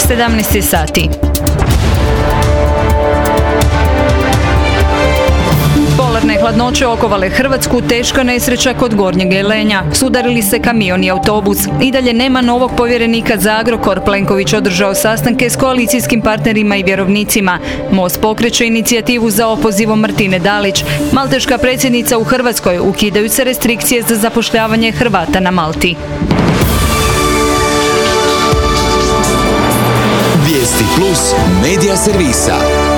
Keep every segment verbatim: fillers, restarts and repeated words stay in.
sedamnaest sati. Polarne hladnoće okovale Hrvatsku, teška nesreća kod Gornjeg Jelenja. Sudarili se kamion i autobus. I dalje nema novog povjerenika za Agrokor. Plenković održao sastanke s koalicijskim partnerima i vjerovnicima. Most pokreće inicijativu za opozivom Martine Dalić. Malteška predsjednica u Hrvatskoj, ukidaju se restrikcije za zapošljavanje Hrvata na Malti. Vijesti plus medija servisa.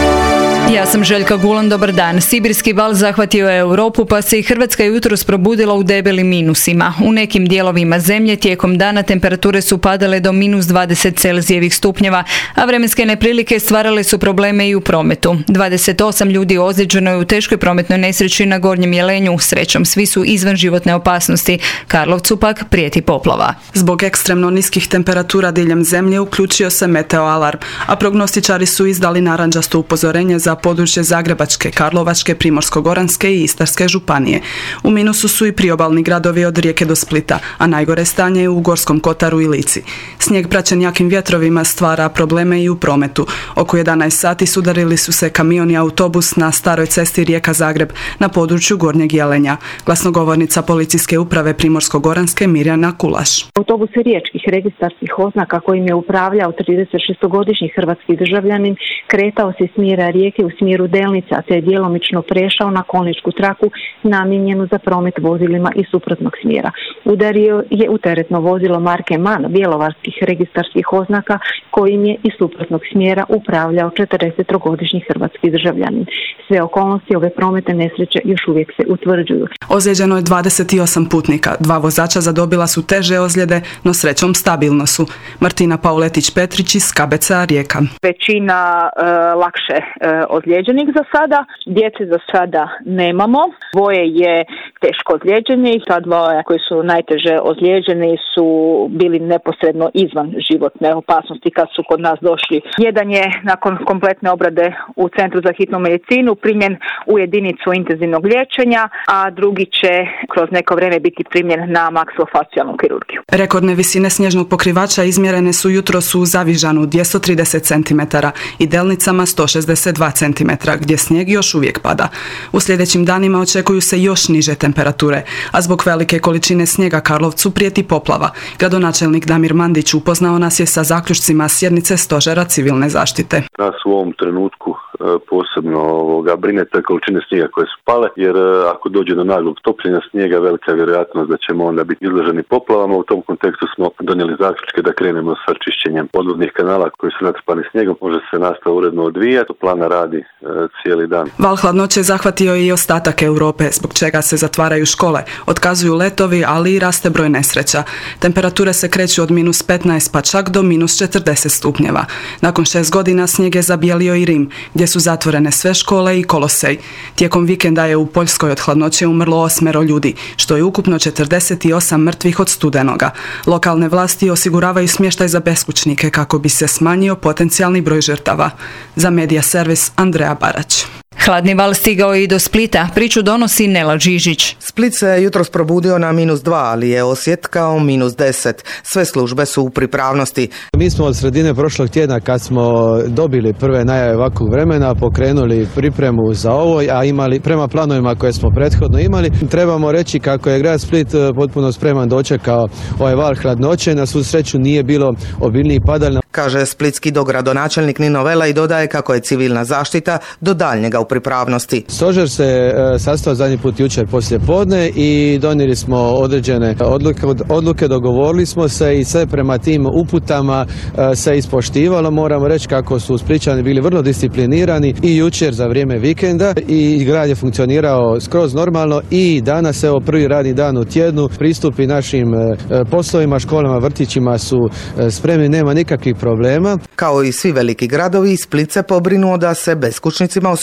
Ja sam Željka Gulan, dobar dan. Sibirski val zahvatio je Europu, pa se i Hrvatska jutros probudila u debelim minusima. U nekim dijelovima zemlje tijekom dana temperature su padale do minus dvadeset celzijevih stupnjeva, a vremenske neprilike stvarale su probleme i u prometu. dvadeset osam ljudi ozlijeđeno je u teškoj prometnoj nesreći na Gornjem Jelenju. Srećom, svi su izvan životne opasnosti. Karlovcu pak prijeti poplava. Zbog ekstremno niskih temperatura diljem zemlje uključio se meteo alarm, a prognostičari su izdali narančasto upozorenje za područje Zagrebačke, Karlovačke, Primorsko-goranske i Istarske županije. U minusu su i priobalni gradovi od Rijeke do Splita, a najgore stanje je u Gorskom kotaru i Lici. Snijeg praćen jakim vjetrovima stvara probleme i u prometu. Oko jedanaest sati sudarili su se kamion i autobus na staroj cesti Rijeka-Zagreb na području Gornjeg Jelenja. Glasnogovornica policijske uprave Primorsko-goranske Mirjana Kulaš. Autobus riječkih registarskih oznaka kojim je upravljao trideset šestogodišnji hrvatski državljanin kretao se iz smjera Rijeke u smjeru Delnica, te je djelomično prešao na kolničku traku namijenjenu za promet vozilima iz suprotnog smjera. Udario je u teretno vozilo marke MAN bjelovarskih registarskih oznaka kojim je iz suprotnog smjera upravljao četrdesetogodišnji hrvatski državljanin. Sve okolnosti ove prometne nesreće još uvijek se utvrđuju. Ozlijeđeno je dvadeset osam putnika, dva vozača zadobila su teže ozljede, no srećom stabilno su. Martina Pauletić-Petrić iz K B C-a Rijeka. Većina e, lakše e, ozlijeđenih za sada, djece za sada nemamo. Dvoje je teško ozlijeđenih, ta dvoje koji su najteže ozlijeđeni su bili neposredno izvan životne opasnosti kad su kod nas došli. Jedan je nakon kompletne obrade u Centru za hitnu medicinu primjen u jedinicu intenzivnog liječenja, a drugi će kroz neko vrijeme biti primjen na maksilofacijalnu kirurgiju. Rekordne visine snježnog pokrivača izmjerene su jutros u Zavižanu dvjesto trideset centimetara i Delnicama sto šezdeset dva centimetra, gdje snijeg još uvijek pada. U sljedećim danima očekuju se još niže temperature, a zbog velike količine snijega Karlovcu prijeti poplava. Gradonačelnik Damir Mandić upoznao nas je sa zaključcima sjednice Stožera civilne zaštite. Nas u ovom trenutku posebno ovoga, brine te količine snijega koje su pale, jer ako dođe do naglog topljenja snijega, velika je vjerojatnost da ćemo onda biti izloženi poplavama. U tom kontekstu smo donijeli zaključke da krenemo sa čišćenjem odvodnih kanala koji su natrpani snijegom. Može se nastava uredno odvijati, plana radi e, cijeli dan. Val hladnoće zahvatio i ostatak Europe, zbog čega se zatvaraju škole, otkazuju letovi, ali i raste broj nesreća. Temperature se kreću od minus petnaest pa čak do minus četrdeset stupnjeva. Nakon šest godina snijeg je zabijelio i Rim, gdje su zatvorene sve škole i kolosej. Tijekom vikenda je u Poljskoj od hladnoće umrlo osmero ljudi, što je ukupno četrdeset osam mrtvih od studenoga. Lokalne vlasti osiguravaju smještaj za beskućnike kako bi se smanjio potencijalni broj žrtava. Za Medija servis Andreja Barać. Hladni val stigao i do Splita. Priču donosi Nela Žižić. Split se jutros probudio na minus dva, ali je Osijek kao minus deset. Sve službe su u pripravnosti. Mi smo od sredine prošlog tjedna, kad smo dobili prve najave ovakvog vremena, pokrenuli pripremu za ovo, a imali prema planovima koje smo prethodno imali. Trebamo reći kako je grad Split potpuno spreman dočekao ovaj val hladnoće. Na svu sreću nije bilo obilnijih padalina. Kaže splitski dogradonačelnik Nino Vela i dodaje kako je civilna zaštita do daljnjega u pripravnosti. Stožer se e, sastao zadnji put jučer poslije podne i donijeli smo određene odluke, odluke, dogovorili smo se i sve prema tim uputama e, se ispoštivalo. Moramo reći kako su Splićani bili vrlo disciplinirani i jučer za vrijeme vikenda i grad je funkcionirao skroz normalno i danas evo prvi radni dan u tjednu pristupi našim e, poslovima, školama, vrtićima su e, spremni, nema nikakvih problema. Kao i svi veliki gradovi, Split se pobrinuo da se beskućnicima osigura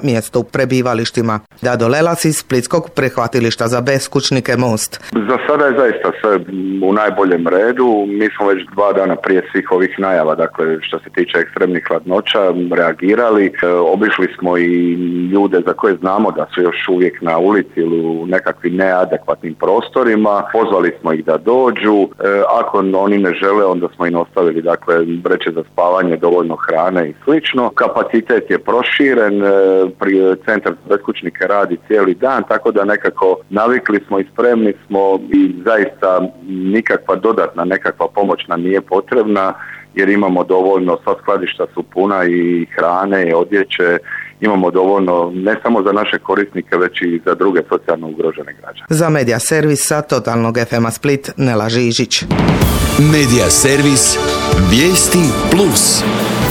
mjesto u prebivalištima. Dado Lelas iz Splitskog prihvatilišta za beskućnike Most. Za sada je zaista sve u najboljem redu. Mi smo već dva dana prije svih ovih najava, dakle što se tiče ekstremnih hladnoća, reagirali. E, obišli smo i ljude za koje znamo da su još uvijek na ulici ili u nekakvim neadekvatnim prostorima. Pozvali smo ih da dođu. E, ako oni ne žele, onda smo im ostavili dakle vreće za spavanje, dovoljno hrane i slično. Kapacitet je proširen, e, pri centar za beskućnike radi cijeli dan, tako da nekako navikli smo i spremni smo i zaista nikakva dodatna nekakva pomoć nam nije potrebna jer imamo dovoljno, sva skladišta su puna i hrane i odjeće, imamo dovoljno ne samo za naše korisnike već i za druge socijalno ugrožene građane. Za Medija servis sa Totalnog ef em-a Split Nela Žižić. Medija servis Vijesti plus.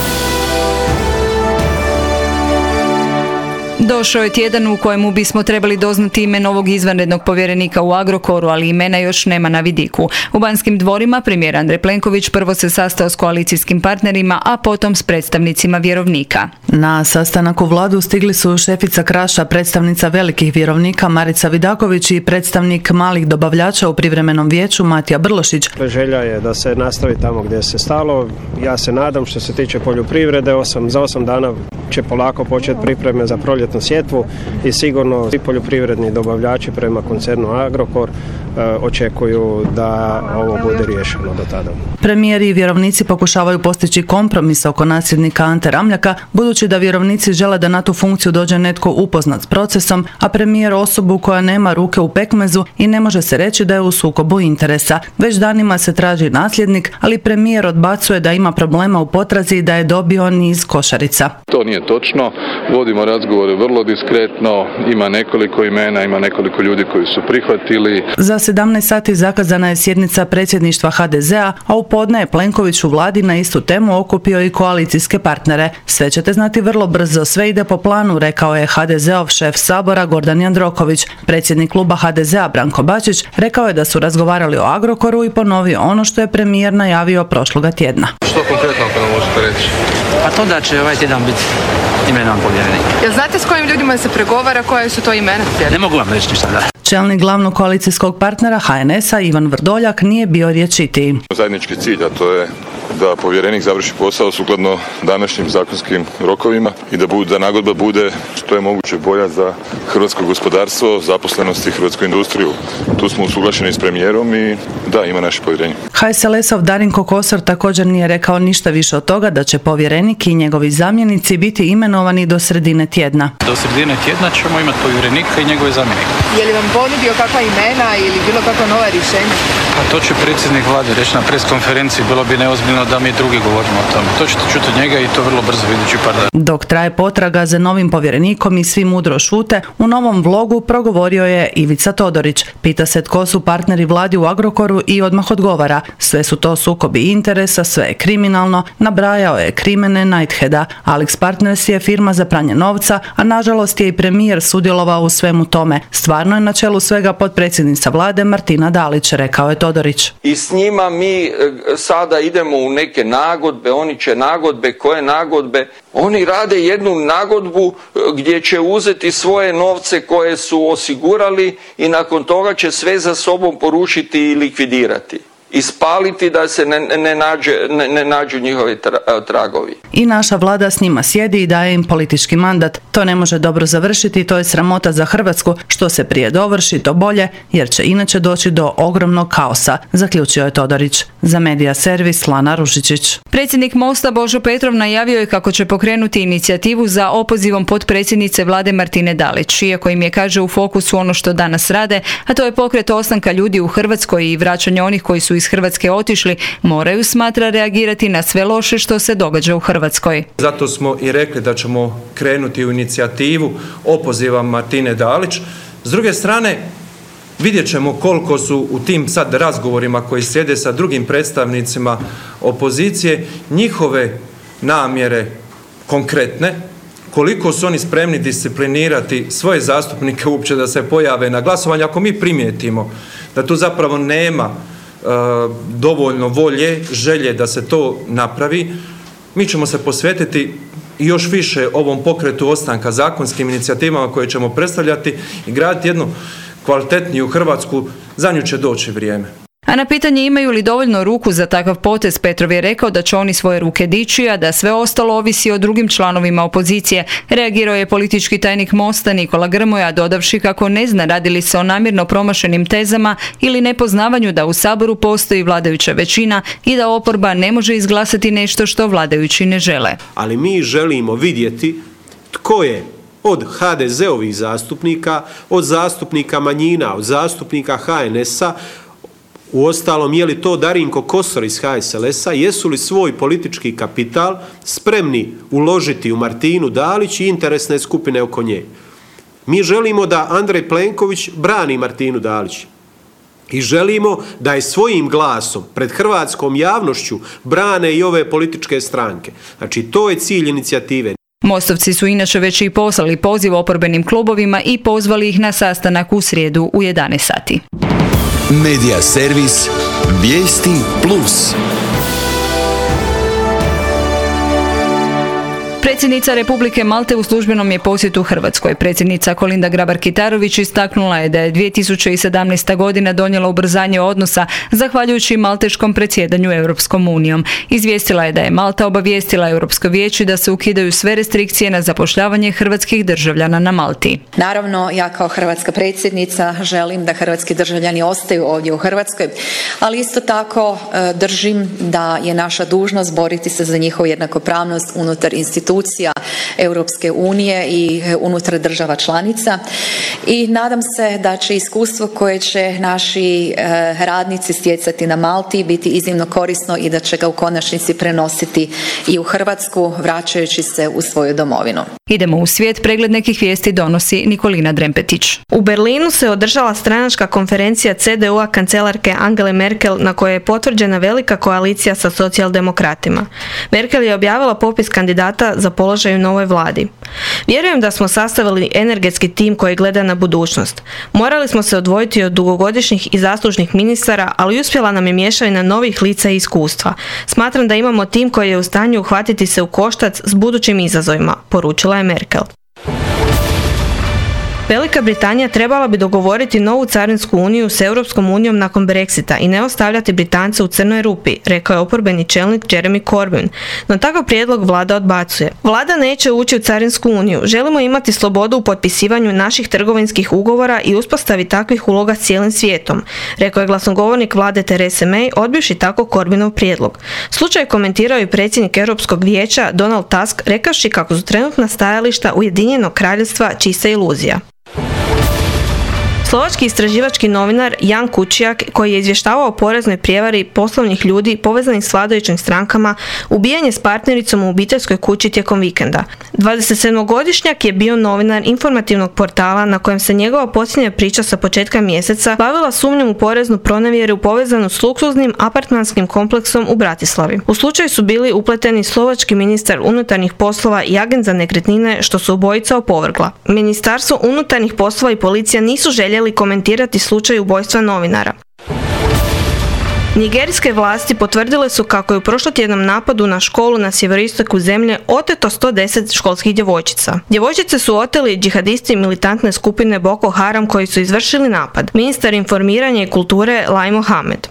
Došao je tjedan u kojemu bismo trebali doznati ime novog izvanrednog povjerenika u Agrokoru, ali imena još nema na vidiku. U Banskim dvorima premijer Andrej Plenković prvo se sastao s koalicijskim partnerima, a potom s predstavnicima vjerovnika. Na sastanak u vladu stigli su šefica Kraša, predstavnica velikih vjerovnika Marica Vidaković i predstavnik malih dobavljača u privremenom vijeću Matija Brlošić. Želja je da se nastavi tamo gdje se stalo. Ja se nadam što se tiče poljoprivrede, osam, za osam dana će polako početi pripreme za proljetnu sjetvu i sigurno svi poljoprivredni dobavljači prema koncernu Agrokor e, očekuju da ovo bude riješeno do tada. Premijeri i vjerovnici pokušavaju postići kompromis oko nasljednika Ante Ramljaka, budući da vjerovnici žele da na tu funkciju dođe netko upoznat s procesom, a premijer osobu koja nema ruke u pekmezu i ne može se reći da je u sukobu interesa. Već danima se traži nasljednik, ali premijer odbacuje da ima problema u potrazi i da je dobio niz košarica. To nije točno, vodimo razgovore vrlo diskretno, ima nekoliko imena, ima nekoliko ljudi koji su prihvatili. Za sedamnaest sati zakazana je sjednica predsjedništva ha de zea, a u podne je Plenković u vladi na istu temu okupio i koalicijske partnere. Sve ćete znati vrlo brzo, sve ide po planu, rekao je ha de zeov šef Sabora Gordan Jandroković. Predsjednik kluba ha de zea Branko Bačić rekao je da su razgovarali o Agrokoru i ponovio ono što je premijer najavio prošloga tjedna. Što konkretno ako možete reći? Pa to da će ovaj tjedan biti imenovan povjerenik. Jel znate s kojim ljudima se pregovara, koje su to imena? Ne mogu vam reći ništa, da. Čelnik glavnog koalicijskog partnera ha en es-a Ivan Vrdoljak nije bio rječitiji. Zajednički cilj, a to je da povjerenik završi posao sukladno današnjim zakonskim rokovima i da, bude, da nagodba bude što je moguće bolja za hrvatsko gospodarstvo, zaposlenost i hrvatsku industriju. Tu smo usuglašeni s premijerom i da, ima naše povjerenje. ha es el es-ov Darinko Kosor također nije rekao ništa više od toga da će povjerenik i njegovi zamjenici biti imenovani do sredine tjedna. Do sredine tjedna ćemo imati povjerenika i njegove zamjenike. Je li vam ponudio kakva imena ili bilo kakva nova rješenja? Pa to će predsjednik vlade reći na preskonferenciji, bilo bi neozbiljno da mi drugi govorimo o tome. To ćete čuti od njega i to vrlo brzo idući par dana. Dok traje potraga za novim povjerenikom i svi mudro šute, u novom vlogu progovorio je Ivica Todorić. Pita se tko su partneri vladi u Agrokoru i odmah odgovara. Sve su to sukobi interesa, sve je kriminalno, nabrajao je Krimene, Nightheada. Alex Partners je firma za pranje novca, a nažalost je i premijer sudjelovao u svemu tome. Stvarno je na čelu svega potpredsjednica vlade Martina Dalić, rekao je Todorić. I s njima mi sada idemo u neke nagodbe, oni će nagodbe, koje nagodbe? Oni rade jednu nagodbu gdje će uzeti svoje novce koje su osigurali i nakon toga će sve za sobom porušiti i likvidirati. Ispaliti da se ne, ne, nađe, ne, ne nađu njihovi tragovi. I naša vlada s njima sjedi i daje im politički mandat. To ne može dobro završiti, to je sramota za Hrvatsku. Što se prije dovrši, to bolje, jer će inače doći do ogromnog kaosa, zaključio je Todorić. Za Medija servis Lana Ružičić. Predsjednik Mosta Božo Petrov najavio je kako će pokrenuti inicijativu za opozivom potpredsjednice vlade Martine Dalić, iako im je, kaže, u fokusu ono što danas rade, a to je pokret ostanka ljudi u Hrvatskoj i vraćanje onih koji su iz Hrvatske otišli, moraju, smatra, reagirati na sve loše što se događa u Hrvatskoj. Zato smo i rekli da ćemo krenuti u inicijativu opoziva Martine Dalić. S druge strane, vidjet ćemo koliko su u tim sad razgovorima koji sjede sa drugim predstavnicima opozicije njihove namjere konkretne, koliko su oni spremni disciplinirati svoje zastupnike uopće da se pojave na glasovanju. Ako mi primijetimo da tu zapravo nema dovoljno volje, želje da se to napravi, mi ćemo se posvetiti i još više ovom pokretu ostanka, zakonskim inicijativama koje ćemo predstavljati i graditi jednu kvalitetniju Hrvatsku, za nju će doći vrijeme. A na pitanje imaju li dovoljno ruku za takav potez, Petrov je rekao da će oni svoje ruke dići, a da sve ostalo ovisi o drugim članovima opozicije. Reagirao je politički tajnik Mosta Nikola Grmoja, dodavši kako ne zna radi li se o namjerno promašenim tezama ili nepoznavanju da u Saboru postoji vladajuća većina i da oporba ne može izglasati nešto što vladajući ne žele. Ali mi želimo vidjeti tko je od ha de zeovih zastupnika, od zastupnika manjina, od zastupnika ha en esa, uostalom, je li to Darinko Kosor iz ha es el esa, jesu li svoj politički kapital spremni uložiti u Martinu Dalić i interesne skupine oko nje. Mi želimo da Andrej Plenković brani Martinu Dalić. I želimo da je svojim glasom pred hrvatskom javnošću brane i ove političke stranke. Znači, to je cilj inicijative. Mostovci su inače već i poslali poziv oporbenim klubovima i pozvali ih na sastanak u srijedu u jedanaest sati. Medija servis Vijesti Plus. Predsjednica Republike Malte u službenom je posjetu Hrvatskoj. Predsjednica Kolinda Grabar-Kitarović istaknula je da je dvije tisuće sedamnaesta. godina donijela ubrzanje odnosa zahvaljujući malteškom predsjedanju Europskom unijom. Izvijestila je da je Malta obavijestila Europsko vijeće da se ukidaju sve restrikcije na zapošljavanje hrvatskih državljana na Malti. Naravno, ja kao hrvatska predsjednica želim da hrvatski državljani ostaju ovdje u Hrvatskoj, ali isto tako držim da je naša dužnost boriti se za njihovu jednakopravnost unutar institucija Europske unije i unutar država članica i nadam se da će iskustvo koje će naši radnici stjecati na Malti biti iznimno korisno i da će ga u konačnici prenositi i u Hrvatsku vraćajući se u svoju domovinu. Idemo u svijet, pregled nekih vijesti donosi Nikolina Drempetić. U Berlinu se održala stranačka konferencija ce de u-a kancelarke Angele Merkel na kojoj je potvrđena velika koalicija sa socijaldemokratima. Merkel je objavila popis kandidata za položaj u novoj vladi. Vjerujem da smo sastavili energetski tim koji gleda na budućnost. Morali smo se odvojiti od dugogodišnjih i zaslužnih ministara, ali uspjela nam je mješavina novih lica i iskustva. Smatram da imamo tim koji je u stanju uhvatiti se u koštac s budućim izazovima, poručila je Merkel. Velika Britanija trebala bi dogovoriti novu carinsku uniju s Europskom unijom nakon Brexita i ne ostavljati Britance u crnoj rupi, rekao je oporbeni čelnik Jeremy Corbyn. No takav prijedlog vlada odbacuje. Vlada neće ući u carinsku uniju. Želimo imati slobodu u potpisivanju naših trgovinskih ugovora i uspostavi takvih uloga s cijelim svijetom, rekao je glasnogovornik vlade Therese May, odbivši tako Corbynov prijedlog. Slučaj komentirao i predsjednik Europskog vijeća Donald Tusk, rekavši kako su trenutna stajališta Ujedinjenog kraljevstva čista iluzija. Slovački istraživački novinar Jan Kuciak, koji je izvještavao o poreznoj prijevari poslovnih ljudi povezanih s vladajućim strankama, ubijen je s partnericom u obiteljskoj kući tijekom vikenda. dvadesetsedmogodišnjak je bio novinar informativnog portala na kojem se njegova posljednja priča sa početka mjeseca bavila sumnjom u poreznu pronevjeru povezanu s luksuznim apartmanskim kompleksom u Bratislavi. U slučaju su bili upleteni slovački ministar unutarnjih poslova i agent za nekretnine, što su obojica opovrgla. Ministarstvo unutarnjih poslova i policija nisu željeli komentirati slučaj ubojstva novinara. Nigerijske vlasti potvrdile su kako je u prošlotjednom napadu na školu na sjeveroistoku zemlje oteto sto deset školskih djevojčica. Djevojčice su oteli džihadisti militantne skupine Boko Haram koji su izvršili napad. Ministar informiranja i kulture Lai Mohamed.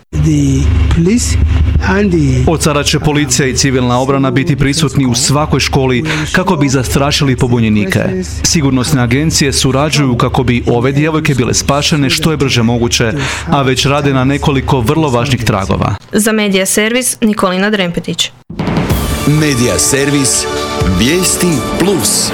Od sada će policija i civilna obrana biti prisutni u svakoj školi kako bi zastrašili pobunjenike. Sigurnosne agencije surađuju kako bi ove djevojke bile spašene što je brže moguće, a već rade na nekoliko vrlo važnih tragova. Za Medija servis Nikolina Drempetić. Medija servis Vijesti Plus.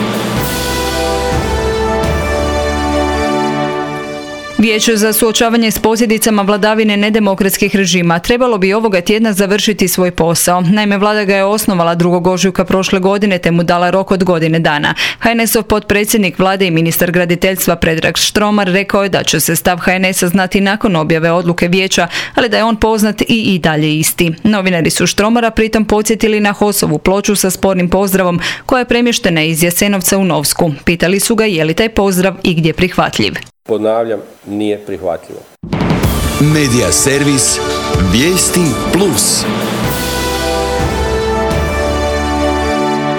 Vijeće za suočavanje s posljedicama vladavine nedemokratskih režima trebalo bi ovoga tjedna završiti svoj posao. Naime, vlada ga je osnovala drugog ožujka prošle godine te mu dala rok od godine dana. ha en esov potpredsjednik vlade i ministar graditeljstva Predrag Štromar rekao je da će se stav ha en esa znati nakon objave odluke vijeća, ali da je on poznat i i dalje isti. Novinari su Štromara pritom podsjetili na Hosovu ploču sa spornim pozdravom koja je premještena iz Jasenovca u Novsku. Pitali su ga je li taj pozdrav igdje prihvatljiv. Ponavljam, nije prihvatljivo. Medija servis Vijesti Plus.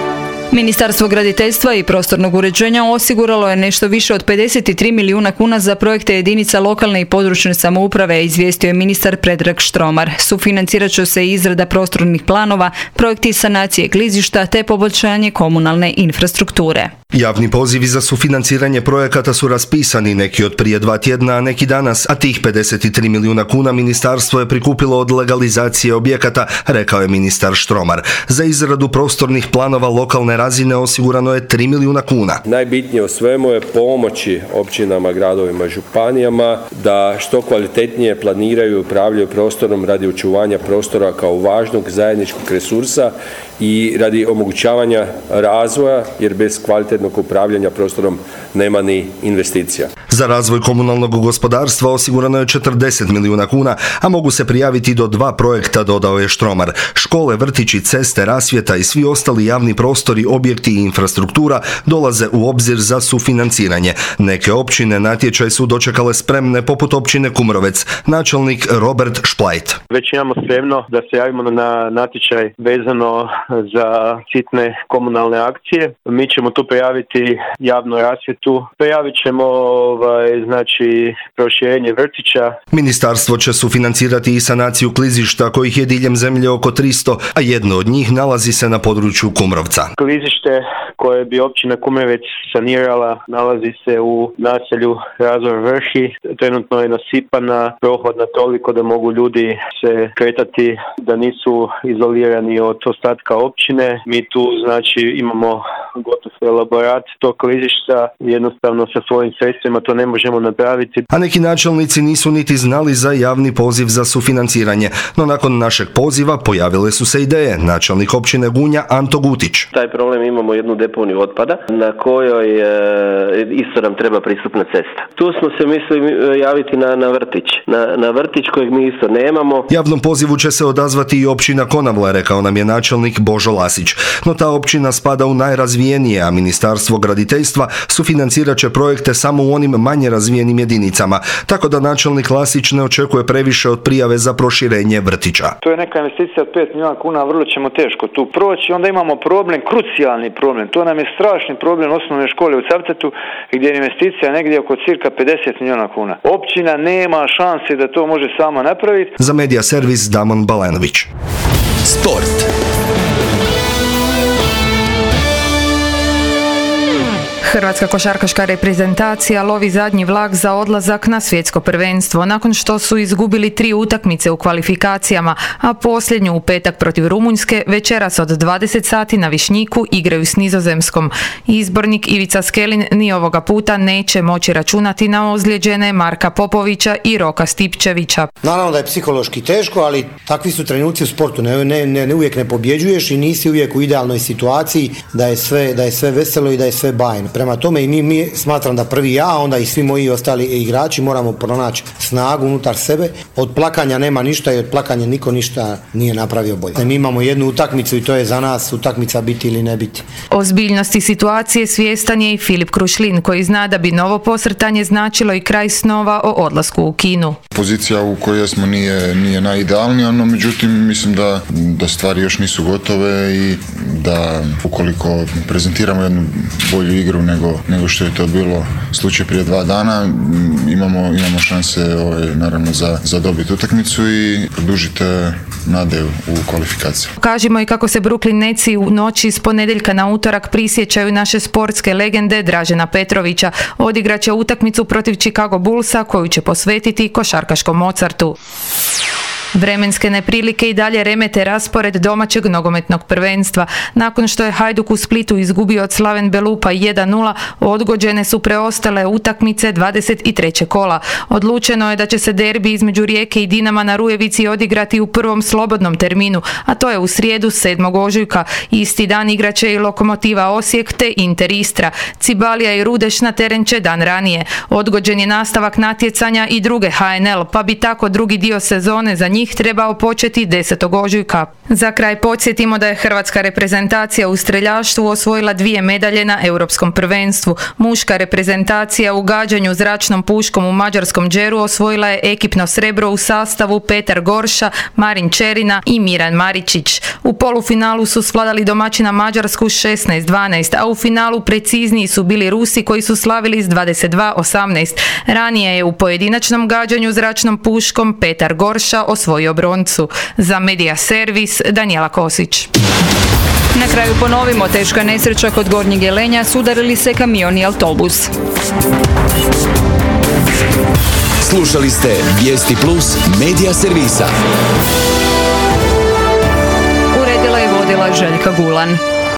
Ministarstvo graditeljstva i prostornog uređenja osiguralo je nešto više od pedeset tri milijuna kuna za projekte jedinica lokalne i područne samouprave, izvijestio je ministar Predrag Štromar. Sufinancirat će se izrada prostornih planova, projekti sanacije klizišta te poboljšanje komunalne infrastrukture. Javni pozivi za sufinanciranje projekata su raspisani, neki od prije dva tjedna, a neki danas, a tih pedeset tri milijuna kuna ministarstvo je prikupilo od legalizacije objekata, rekao je ministar Štromar. Za izradu prostornih planova lokalne razine osigurano je tri milijuna kuna. Najbitnije u svemu je pomoći općinama, gradovima i županijama da što kvalitetnije planiraju i upravljaju prostorom radi očuvanja prostora kao važnog zajedničkog resursa i radi omogućavanja razvoja, jer bez kvalitetnog upravljanja prostorom nema ni investicija. Za razvoj komunalnog gospodarstva osigurano je četrdeset milijuna kuna, a mogu se prijaviti do dva projekta, dodao je Štromar. Škole, vrtići, ceste, rasvjeta i svi ostali javni prostori, objekti i infrastruktura dolaze u obzir za sufinanciranje. Neke općine natječaj su dočekale spremne, poput općine Kumrovec. Načelnik Robert Šplajt. Već imamo spremno da se javimo na natječaj vezano za sitne komunalne akcije. Mi ćemo tu prijaviti javnu rasvjetu, prijavit ćemo ovaj, znači, proširenje vrtića. Ministarstvo će sufinancirati i sanaciju klizišta, kojih je diljem zemlje oko tristo, a jedno od njih nalazi se na području Kumrovca. Klizište koje bi općina Kumrovec sanirala nalazi se u naselju Razor Vrši. Trenutno je nasipana, prohodna toliko da mogu ljudi se kretati, da nisu izolirani od ostatka općine. Mi tu znači imamo gotov elaborat tog klizišta, jednostavno sa svojim sredstvima to ne možemo napraviti. A neki načelnici nisu niti znali za javni poziv za sufinanciranje, no nakon našeg poziva pojavile su se ideje. Načelnik općine Gunja Anto Gutić. Taj problem imamo jednu deponiju otpada na kojoj e, isto nam treba pristupna cesta. Tu smo se mislili javiti na, na vrtić. Na, na vrtić kojeg mi isto nemamo. Javnom pozivu će se odazvati i općina Konavle, rekao nam je načelnik Božo Lasić. No ta općina spada u najrazvijenije, a Ministarstvo graditeljstva sufinancirat će projekte samo u onim manje razvijenim jedinicama, tako da načelnik Lasić ne očekuje previše od prijave za proširenje vrtića. To je neka investicija od pet milijuna kuna, vrlo ćemo teško tu proći. Onda imamo problem, krucijalni problem. To nam je strašni problem osnovne škole u Cavtatu, gdje je investicija negdje oko cirka pedeset milijuna kuna. Općina nema šanse da to može sama napraviti. Za Medija servis Damon Balenović. Sport. Hrvatska košarkaška reprezentacija lovi zadnji vlak za odlazak na svjetsko prvenstvo nakon što su izgubili tri utakmice u kvalifikacijama, a posljednju u petak protiv Rumunjske večeras od dvadeset sati na Višnjiku igraju s Nizozemskom. Izbornik Ivica Skelin ni ovoga puta neće moći računati na ozlijeđene Marka Popovića i Roka Stipčevića. Naravno da je psihološki teško, ali takvi su trenuci u sportu. Ne, ne, ne, ne uvijek ne pobjeđuješ i nisi uvijek u idealnoj situaciji da je sve, da je sve veselo i da je sve bajno. Prema tome i mi, mi smatram da prvi ja, onda i svi moji ostali igrači moramo pronaći snagu unutar sebe. Od plakanja nema ništa i od plakanja niko ništa nije napravio bolje. Mi imamo jednu utakmicu i to je za nas utakmica biti ili ne biti. Ozbiljnosti situacije svjestan je i Filip Krušlin, koji zna da bi novo posrtanje značilo i kraj snova o odlasku u Kinu. Pozicija u kojoj smo nije, nije najidealnija, no međutim mislim da, da stvari još nisu gotove i da ukoliko prezentiramo jednu bolju igru nego, nego što je to bilo slučaj prije dva dana, imamo, imamo šanse ovaj, naravno za, za dobiti utakmicu i produžiti nade u kvalifikaciju. Kažimo i kako se Brooklyn Netsi u noći s ponedjeljka na utorak prisjećaju naše sportske legende Dražena Petrovića. Odigraće utakmicu protiv Chicago Bullsa koju će posvetiti košarkaškom Mozartu. Vremenske neprilike i dalje remete raspored domaćeg nogometnog prvenstva. Nakon što je Hajduk u Splitu izgubio od Slaven Belupa jedan nula, odgođene su preostale utakmice dvadeset trećeg kola. Odlučeno je da će se derbi između Rijeke i Dinama na Rujevici odigrati u prvom slobodnom terminu, a to je u srijedu sedmog ožujka. Isti dan igraće i Lokomotiva Osijek te Inter Istra. Cibalija i Rudeš na teren će dan ranije. Odgođen je nastavak natjecanja i druge H N L, pa bi tako drugi dio sezone za njih njih trebao početi desetog ožujka. Za kraj podsjetimo da je hrvatska reprezentacija u streljaštvu osvojila dvije medalje na europskom prvenstvu. Muška reprezentacija u gađanju zračnom puškom u mađarskom Džeru osvojila je ekipno srebro u sastavu Petar Gorša, Marin Čerina i Miran Maričić. U polufinalu su svladali domaćina Mađarsku šesnaest dvanaest, a u finalu precizniji su bili Rusi koji su slavili s dvadeset dva osamnaest. Ranije je u pojedinačnom gađanju zračnom puškom Petar Gorša osvojio broncu. Za Medija Servis Danijela Kosić. Na kraju ponovimo, teška nesreća kod Gornjeg Jelenja, sudarili se kamion i autobus. Slušali ste Vijesti Plus Medija Servisa. Uredila i vodila Željka Gulan.